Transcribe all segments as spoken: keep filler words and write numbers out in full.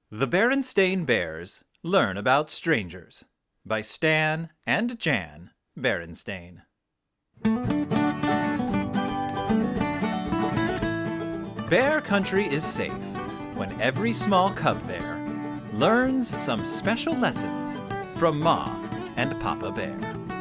The Berenstain Bears Learn About Strangers by Stan and Jan Berenstain. Bear country is safe when every small cub bear learns some special lessons from Ma and Papa Bear.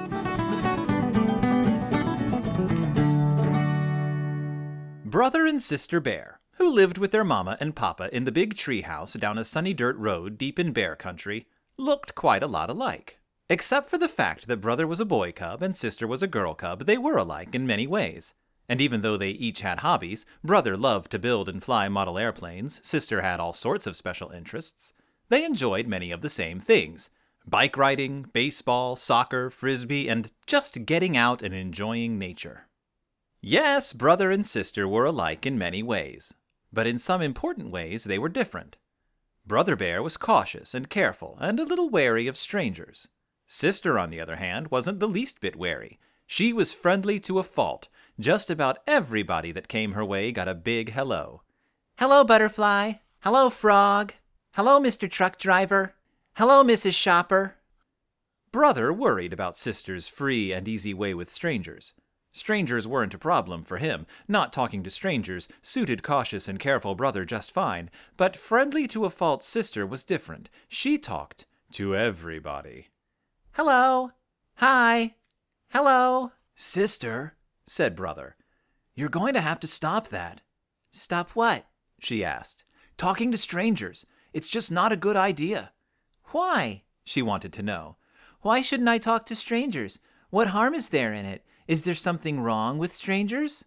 Brother and Sister Bear, who lived with their mama and papa in the big tree house down a sunny dirt road deep in bear country, looked quite a lot alike. Except for the fact that brother was a boy cub and sister was a girl cub, they were alike in many ways. And even though they each had hobbies, brother loved to build and fly model airplanes, sister had all sorts of special interests, they enjoyed many of the same things: bike riding, baseball, soccer, frisbee, and just getting out and enjoying nature. Yes, brother and sister were alike in many ways, but in some important ways they were different. Brother Bear was cautious and careful and a little wary of strangers. Sister, on the other hand, wasn't the least bit wary. She was friendly to a fault. Just about everybody that came her way got a big hello. Hello, Butterfly. Hello, Frog. Hello, Mister Truck Driver. Hello, Missus Shopper. Brother worried about sister's free and easy way with strangers. Strangers weren't a problem for him. Not talking to strangers suited cautious and careful brother just fine, but friendly to a fault sister was different. She talked to everybody. Hello. Hi. Hello. Sister, said brother, you're going to have to stop that. Stop what? She asked. Talking to strangers. It's just not a good idea. Why? She wanted to know. Why shouldn't I talk to strangers? What harm is there in it? Is there something wrong with strangers?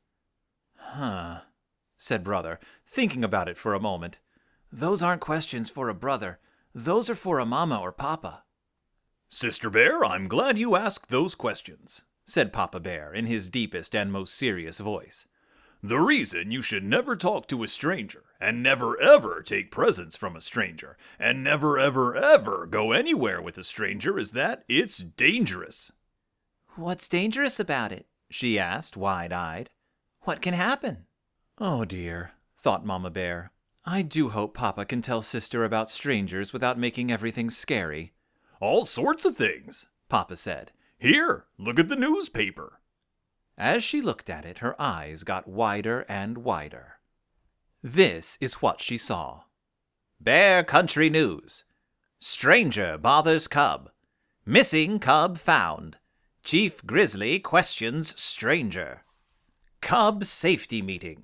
Huh, said brother, thinking about it for a moment. Those aren't questions for a brother. Those are for a mama or papa. Sister Bear, I'm glad you asked those questions, said Papa Bear in his deepest and most serious voice. The reason you should never talk to a stranger, and never ever take presents from a stranger, and never ever ever go anywhere with a stranger is that it's dangerous. What's dangerous about it? She asked, wide-eyed. What can happen? Oh dear, thought Mama Bear. I do hope Papa can tell Sister about strangers without making everything scary. All sorts of things, Papa said. Here, look at the newspaper. As she looked at it, her eyes got wider and wider. This is what she saw. Bear Country News. Stranger bothers cub. Missing cub found. Chief Grizzly questions stranger. Cub safety meeting.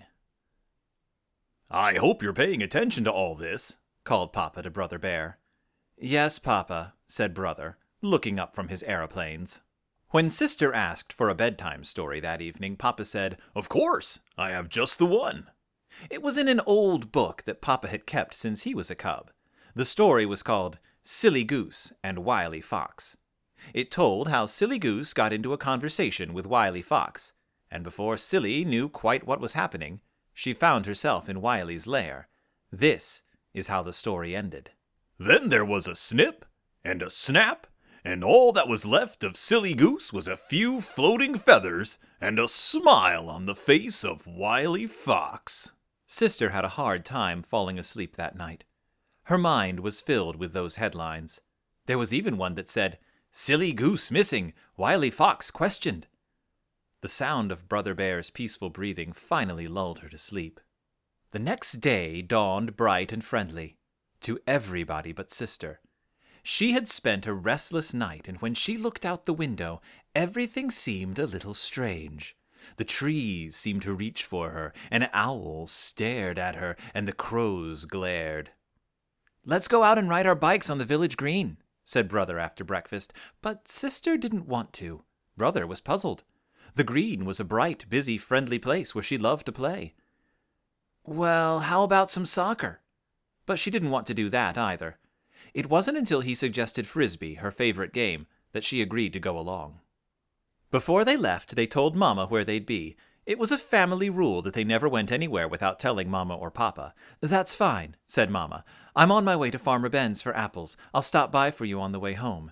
I hope you're paying attention to all this, called Papa to Brother Bear. Yes, Papa, said Brother, looking up from his aeroplanes. When Sister asked for a bedtime story that evening, Papa said, Of course, I have just the one. It was in an old book that Papa had kept since he was a cub. The story was called Silly Goose and Wily Fox. It told how Silly Goose got into a conversation with Wily Fox, and before Silly knew quite what was happening, she found herself in Wily's lair. This is how the story ended. Then there was a snip and a snap, and all that was left of Silly Goose was a few floating feathers and a smile on the face of Wily Fox. Sister had a hard time falling asleep that night. Her mind was filled with those headlines. There was even one that said, Silly Goose missing, Wily Fox questioned. The sound of Brother Bear's peaceful breathing finally lulled her to sleep. The next day dawned bright and friendly, to everybody but Sister. She had spent a restless night, and when she looked out the window, everything seemed a little strange. The trees seemed to reach for her, an owl stared at her, and the crows glared. Let's go out and ride our bikes on the village green, said Brother after breakfast, but Sister didn't want to. Brother was puzzled. The green was a bright, busy, friendly place where she loved to play. Well, how about some soccer? But she didn't want to do that either. It wasn't until he suggested frisbee, her favorite game, that she agreed to go along. Before they left, they told Mama where they'd be. It was a family rule that they never went anywhere without telling Mama or Papa. That's fine, said Mama. I'm on my way to Farmer Ben's for apples. I'll stop by for you on the way home.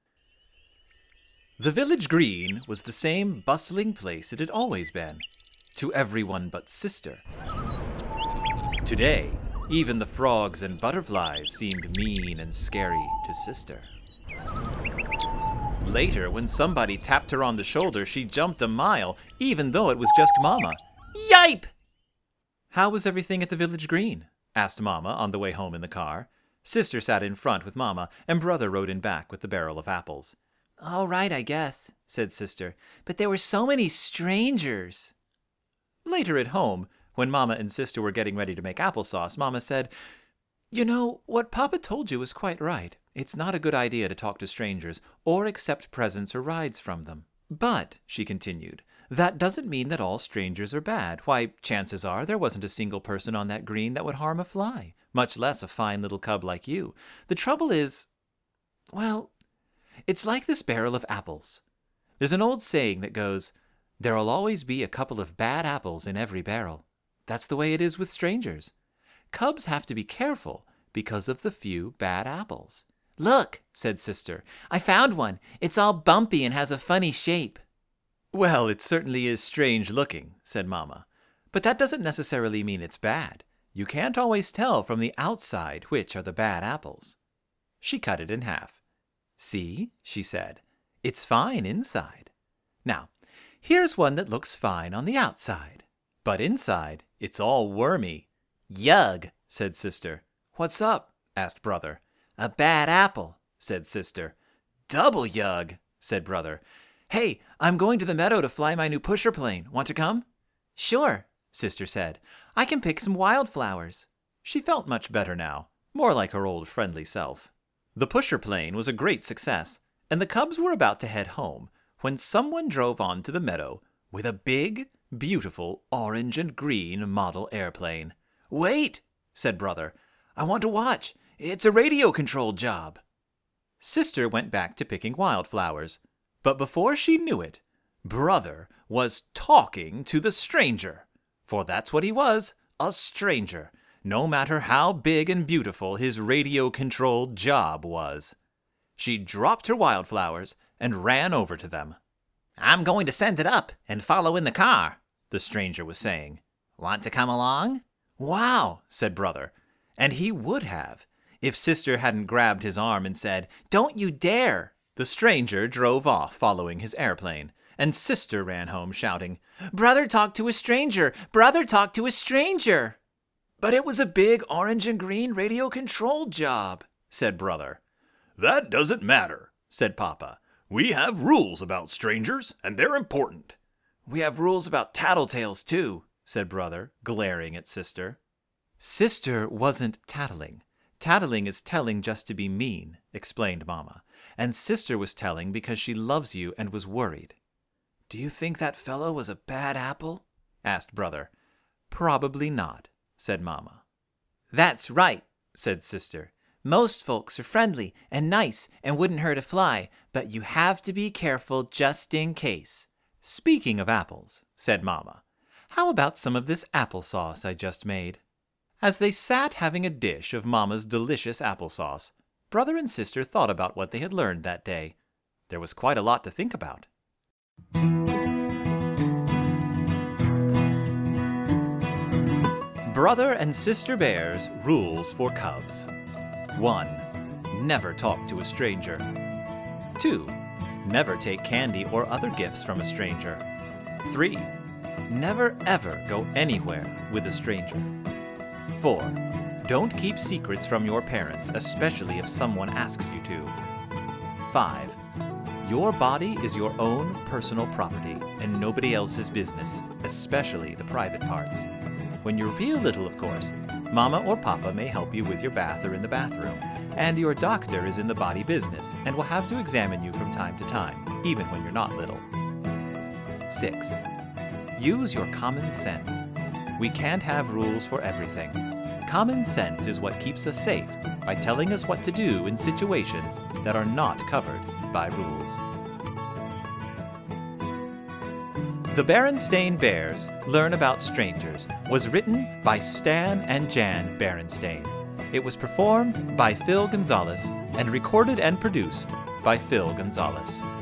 The village green was the same bustling place it had always been, to everyone but Sister. Today, Even the frogs and butterflies seemed mean and scary to Sister. Later, when somebody tapped her on the shoulder, she jumped a mile, even though it was just Mama. Yipe! How was everything at the village green? Asked Mama on the way home in the car. Sister sat in front with Mama, and Brother rode in back with the barrel of apples. All right, I guess, said Sister, but there were so many strangers. Later at home, when Mama and Sister were getting ready to make applesauce, Mama said, "You know, what Papa told you is quite right. It's not a good idea to talk to strangers or accept presents or rides from them. But," she continued, "that doesn't mean that all strangers are bad. Why, chances are there wasn't a single person on that green that would harm a fly, much less a fine little cub like you. The trouble is, well, it's like this barrel of apples. There's an old saying that goes, 'There'll always be a couple of bad apples in every barrel.' That's the way it is with strangers. Cubs have to be careful because of the few bad apples." "Look," said Sister, "I found one. It's all bumpy and has a funny shape." "Well, it certainly is strange looking," said Mama. "But that doesn't necessarily mean it's bad. You can't always tell from the outside which are the bad apples." She cut it in half. "See," she said, "it's fine inside. Now, here's one that looks fine on the outside, but inside it's all wormy." "Yug," said Sister. "What's up?" asked Brother. "A bad apple," said Sister. "Double yug," said Brother. "Hey, I'm going to the meadow to fly my new pusher plane. Want to come?" "Sure," Sister said. "I can pick some wildflowers." She felt much better now, more like her old friendly self. The pusher plane was a great success, and the cubs were about to head home when someone drove onto the meadow with a big, beautiful orange and green model airplane. "Wait," said Brother. "I want to watch. It's a radio-controlled job." Sister went back to picking wildflowers, but before she knew it, Brother was talking to the stranger. For that's what he was, a stranger, no matter how big and beautiful his radio-controlled job was. She dropped her wildflowers and ran over to them. "I'm going to send it up and follow in the car," the stranger was saying. "Want to come along?" "Wow," said Brother, and he would have, if Sister hadn't grabbed his arm and said, "Don't you dare!" The stranger drove off following his airplane, and Sister ran home shouting, "Brother talked to a stranger! Brother talked to a stranger!" "But it was a big orange and green radio-controlled job," said Brother. "That doesn't matter," said Papa. "We have rules about strangers, and they're important." "We have rules about tattletales, too," said Brother, glaring at Sister. Sister wasn't tattling. Tattling is telling just to be mean, explained Mama, and Sister was telling because she loves you and was worried. "Do you think that fellow was a bad apple?" asked Brother. "Probably not," said Mama. "That's right," said Sister. "Most folks are friendly and nice and wouldn't hurt a fly, but you have to be careful just in case." "Speaking of apples," said Mama, "how about some of this applesauce I just made?" As they sat having a dish of Mama's delicious applesauce, Brother and Sister thought about what they had learned that day. There was quite a lot to think about. Brother and Sister Bear's rules for cubs. one. Never talk to a stranger. two. Never take candy or other gifts from a stranger. three. Never ever go anywhere with a stranger. four. Don't keep secrets from your parents, especially if someone asks you to. five. Your body is your own personal property and nobody else's business, especially the private parts. When you're real little, of course, Mama or Papa may help you with your bath or in the bathroom, and your doctor is in the body business and will have to examine you from time to time, even when you're not little. six. Use your common sense. We can't have rules for everything. Common sense is what keeps us safe by telling us what to do in situations that are not covered by rules. The Berenstain Bears Learn About Strangers was written by Stan and Jan Berenstain. It was performed by Phil Gonzalez and recorded and produced by Phil Gonzalez.